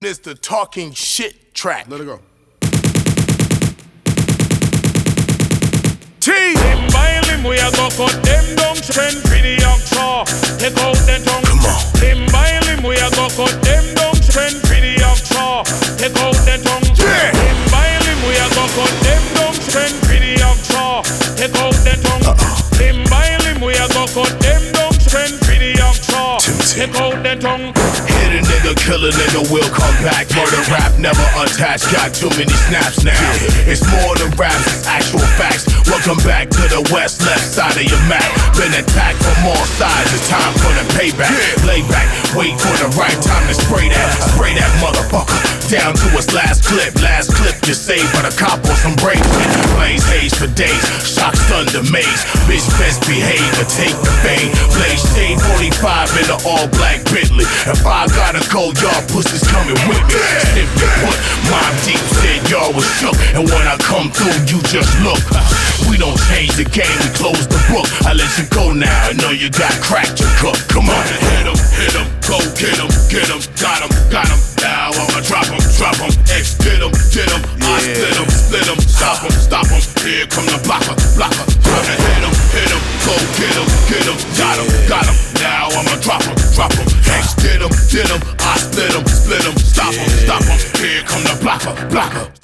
It's the talking shit track. Let it go. T. Them violin we a go cut them down, spend for the oxa. Take out the tongue. Come on. Them violin we a go cut them down, spend for the oxa. Take out the tongue. Yeah. Them violin we a go cut them down, spend for the oxa. Take out the tongue. Them violin we a go cut them down, spend for the oxa. Take out the tongue. Hit a nigga, kill a nigga, we'll come back. Murder rap, never attached. Got too many snaps now. It's more than raps, it's actual facts. Welcome back to the west, left side of your map. Been attacked from all sides, it's time for the payback. Lay back, wait for the right time to spray that motherfucker down to its last clip you saved for the cop or some break. Blaze haze for days, shock, thunder, maze. Bitch best behave or take the fade. Blaze shade 45 in the all black Bentley. If I gotta go, y'all pussies coming with me. Simply put, Mobb Deep said y'all was shook, and when I come through, you just look. We don't change the game, we close the book. I let you go now, I know you got cracked to cook. Come on, hit 'em, go get 'em, got 'em. Now I'ma drop 'em, X get 'em, I split 'em, stop 'em. Here come the blocker. Hit 'em, go get 'em, got 'em. Now I'ma drop 'em, X get 'em, I split 'em, stop 'em. Here come the blocker.